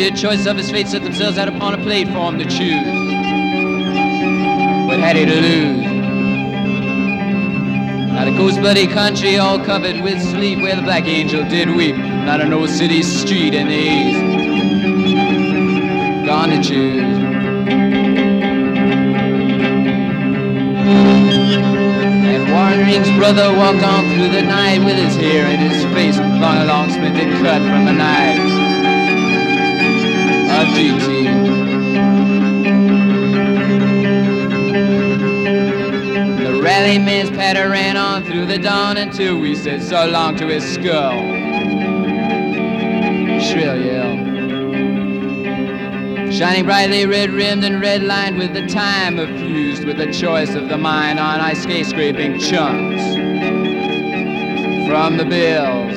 myriad choices of his fate set themselves out upon a plate for him to choose. What had he to lose? Not a ghost bloody country all covered with sleep, where the black angel did weep. Not an old city street in the east. Gone to choose. And Warren Ring's brother walked on through the night with his hair in his face, long splintered cut from a knife of GT. The rallyman's patter ran on through the dawn until we said so long to his skull. Shrill yell. Shining brightly red-rimmed and red-lined with the time effused with the choice of the mind on ice skate-scraping chunks from the bills.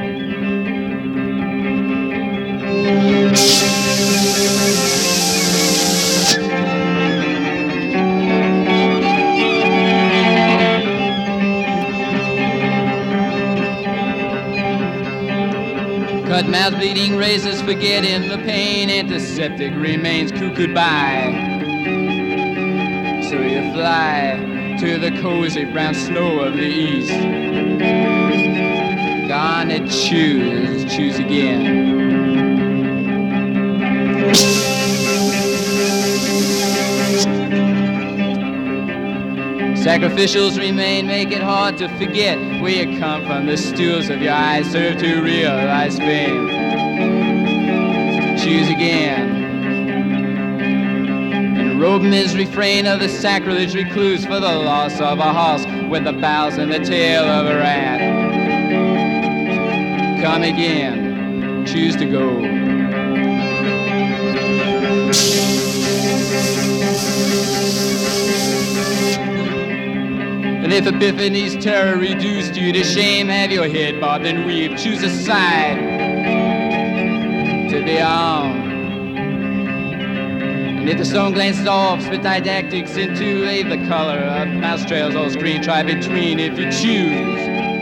Cut mouth bleeding razors forgetting the pain, antiseptic remains cuckooed by. So you fly to the cozy brown snow of the east. Gonna choose again. Sacrificials remain, make it hard to forget where you come from. The stools of your eyes serve to realize fame. Choose again. And robe his refrain of the sacrilege recluse for the loss of a horse with the bowels and the tail of a rat. Come again. Choose to go. And if Epiphany's terror reduced you to shame, have your head bobbed and weaved, choose a side to be on. And if the stone glances off, spit didactics into leave the color of mouse trails all screen, try between if you choose.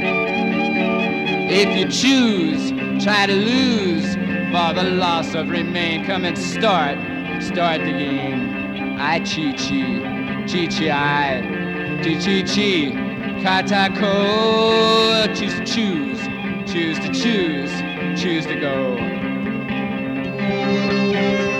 If you choose, try to lose for the loss of remain. Come and start the game. I chi-chi, chi-chi-I. Chi-chi-chi, katako, choose to choose to go.